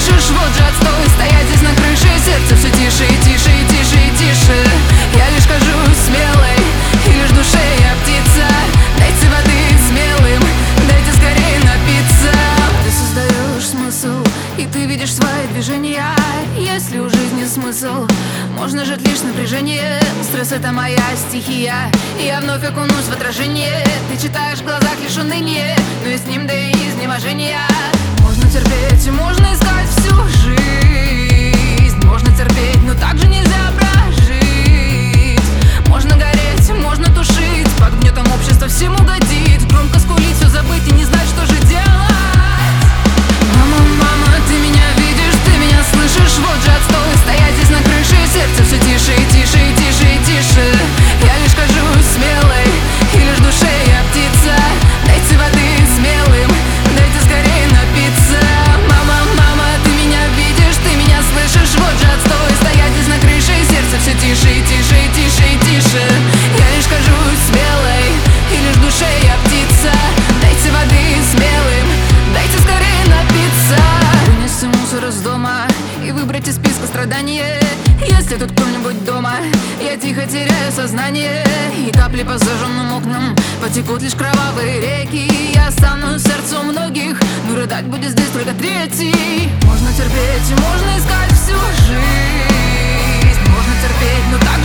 слышишь? Вот же отстой, стоять здесь на крыше. Сердце все тише и тише и тише и тише. Я лишь кажусь смелой, и лишь в душе я птица. Дайте воды смелым, дайте скорее напиться. Ты создаешь смысл, и ты видишь свои движения. Если у жизни смысл, можно жить лишь напряжение. Стресс — это моя стихия, и я вновь окунусь в отражение. Ты читаешь в глазах лишь уныние, но и с ним да и изнеможение. Можно терпеть и можно искать всю жизнь. Можно терпеть, но также нельзя прожить. Можно гореть, можно тушить, под гнетом общества всем угодить. Громко скулить, все забыть и не знать, что же делать. Мама, мама, ты меня видишь, ты меня слышишь? Вот же отстой, стоять здесь на крыше. Сердце все тише и тише и тише и тише. Я лишь кажусь смелой, и лишь в душе я птица. Дайте воды смелым, дайте скорее напиться. Мама, мама, ты меня видишь, ты меня слышишь? Вот же отстой, стоять здесь на крыше. Сердце все тише и тише и тише и тише. Я лишь кажусь смелой, и лишь в душе я птица. Дайте воды смелым, дайте скорее напиться. Вынести мусор из дома и выбрать из списка страдания. Если тут кто-нибудь дома, я тихо теряю сознание. И капли по зажженным окнам потекут лишь кровавые реки. Я останусь в сердце у многих, но рыдать будет здесь только третий. Можно терпеть и можно искать всю жизнь. Можно терпеть, но так